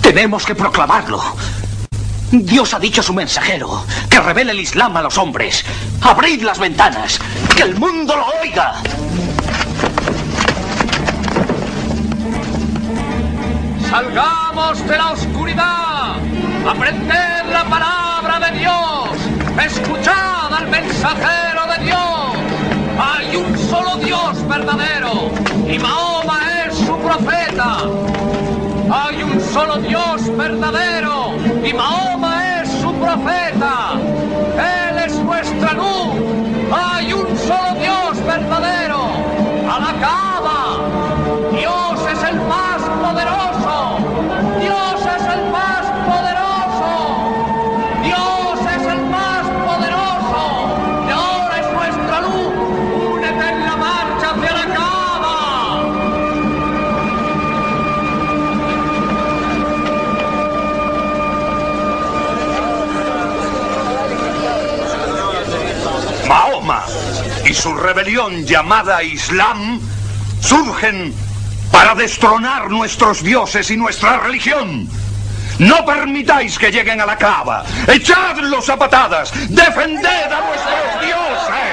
Tenemos que proclamarlo. Dios ha dicho a su mensajero que revele el Islam a los hombres. ¡Abrid las ventanas! ¡Que el mundo lo oiga! ¡Salgamos de la oscuridad! ¡Aprended la palabra de Dios! ¡Escuchad al mensajero de Dios! ¡Hay un solo Dios verdadero! ¡Y Mahoma es su profeta! ¡Hay un solo Dios verdadero! ¡Y Mahoma es su profeta! ¡Él es nuestra luz! ¡Hay un solo Dios verdadero! ¡A la Kaaba! ¡Dios es el más poderoso! ¡Dios es el más poderoso! ¡Dios es el más poderoso! ¡Y ahora es nuestra luz! ¡Únete en la marcha hacia la Kaaba! Mahoma y su rebelión llamada Islam surgen para destronar nuestros dioses y nuestra religión. No permitáis que lleguen a la Kaaba. ¡Echadlos a patadas! ¡Defended a vuestros dioses!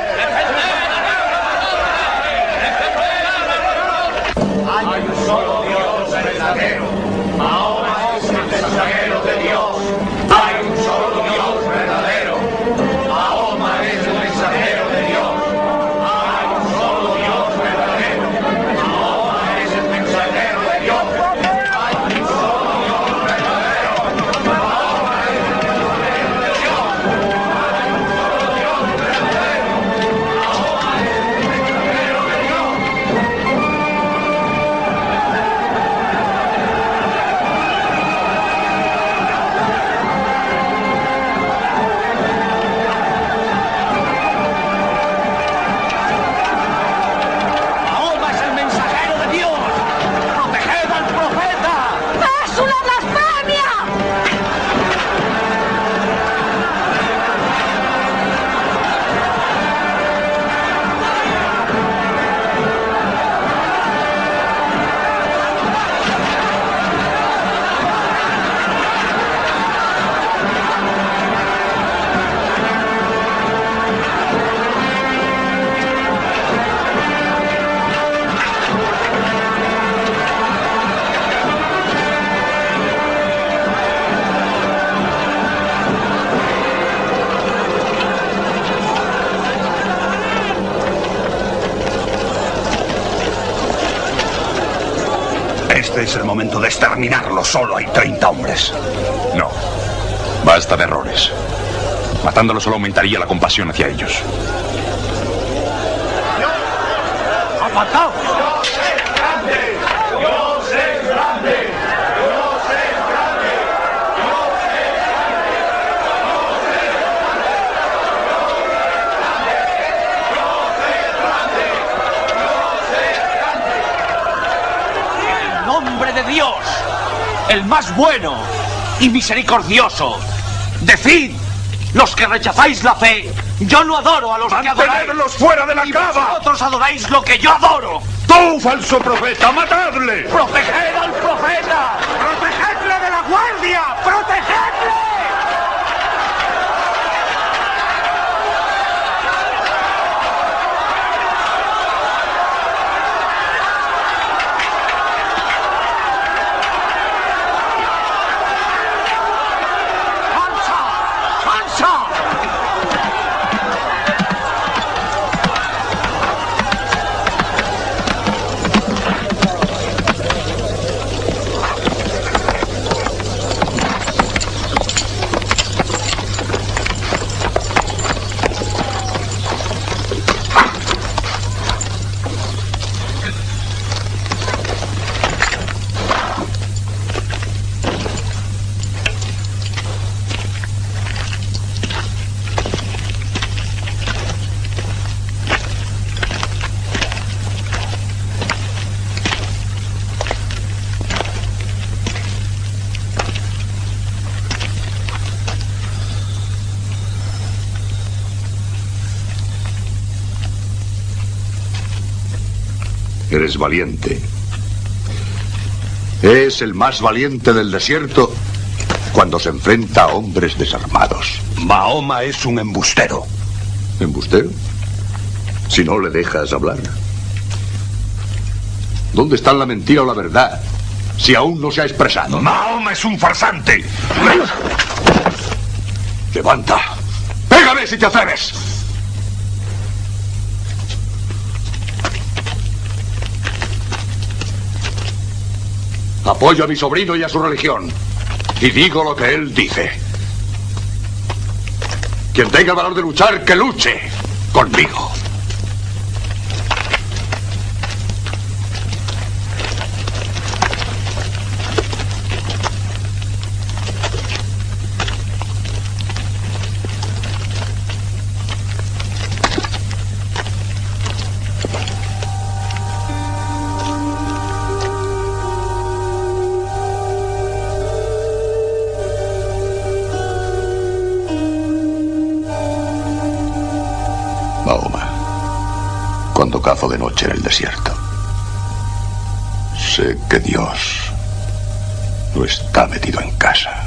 Hay un solo Dios verdadero. Mahoma es el mensajero de Dios. Hay un solo Dios verdadero. Mahoma es el mensajero de Dios. Hay un solo Dios verdadero. Mahoma es el mensajero de Dios. Hay un solo Dios verdadero. Mahoma es el mensajero de Dios. Hay un solo Dios verdadero. Mahoma es el mensajero de Dios. ¡Mahoma es el mensajero de Dios! ¡Proteged al profeta! ¡Es una blasfemia! Este es el momento de exterminarlo. Solo hay 30 hombres. No. Basta de errores. Matándolos solo aumentaría la compasión hacia ellos. ¡Apartaos! Dios es grande. Dios es grande. Dios es grande. Dios es grande. Dios es grande. Dios es grande. Dios es grande. En nombre de Dios, el más bueno y misericordioso, decid, los que rechazáis la fe, yo no adoro a los que adoráis. ¡Mantenedlos fuera de la Y Kaaba! vosotros adoráis lo que yo adoro. ¡Tú, falso profeta, matadle! ¡Proteged al profeta! ¡Protegedle de la guardia! ¡Protegedle! ¡Mansa! ¡Mansa! Eres valiente. Es el más valiente del desierto cuando se enfrenta a hombres desarmados. Mahoma es un embustero. ¿Embustero? Si no le dejas hablar. ¿Dónde están la mentira o la verdad? Si aún no se ha expresado. Mahoma es un farsante. Levanta. Pégame si te atreves. Apoyo a mi sobrino y a su religión. Y digo lo que él dice. Quien tenga el valor de luchar, que luche conmigo. Mahoma, cuando cazo de noche en el desierto, sé que Dios no está metido en casa.